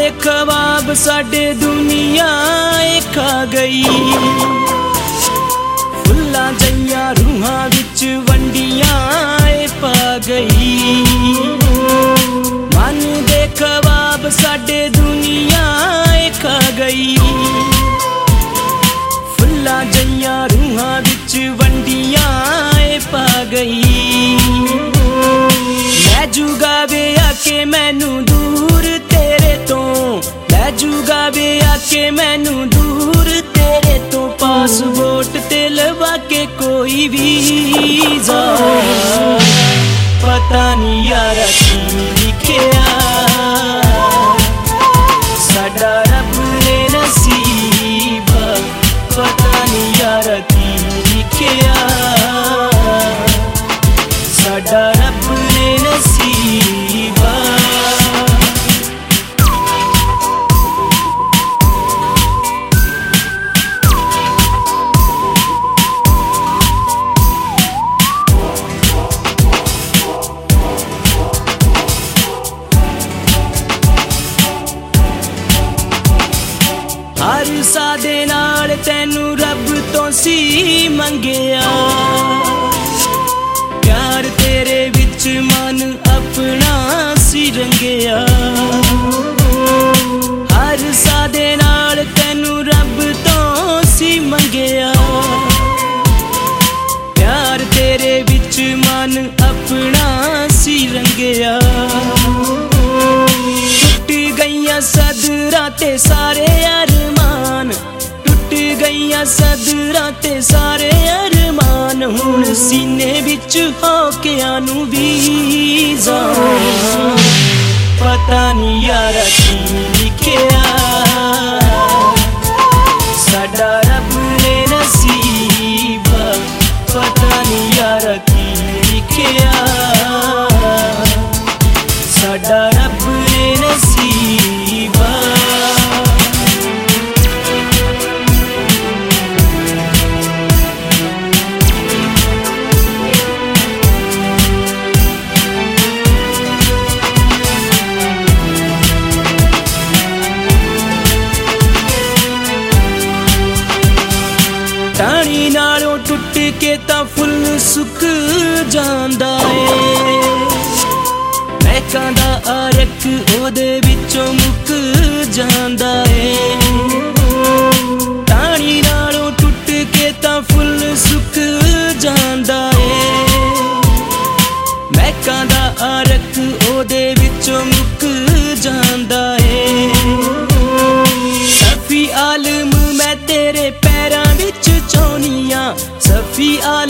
ख्वाब साडे दुनिया खा गई। फुल्लां जइयां रूहां विच वंडियां पा गई। मन दे ख्वाब साडे दुनिया खा गई। फुल्लां जइयां रूहां विच वंडियां पा गई। लै जूगा वे आके मैनू दूर तेरे तो, लै जूगा वे आके मैनू दूर तेरे तो। पासपोर्ट ते लवा के कोई वीज़ा, पता नहीं यारा की लिखिया साडा रब ने नसीब। पता नहीं यारा की लिखिया साडा रब ने नसीब। हर सादे नाल तैनू रब तो सी मंगिया। प्यार तेरे विच मन अपना सी रंगिया। हर सादे नाल तैनू रब तो सी मंगिया। प्यार तेरे विच मन अपना सी रंगिया। टुट गईयां सदरां ते सारे अरमान, टुट गईयां सदरां ते सारे अरमान। हुण सीने विच होकियां नू वीज़ा, पता नहीं यारा की लिखिया साडा रब ने नसीब। पता नहीं यारा की लिखिया साडा रब ने नसीब। टाणी नालों टुट के तां फुल सुक जांदा ए। महकां दा आरक ओदे विचों मुक जांदा ए। टाणी नालों टुट के तां फुल सुक जांदा ए। महकां दा आरक ओदे विचों मुक जांदा ए। सफी आलम मैं तेरे पैरां विच चौनियां, सफी आलम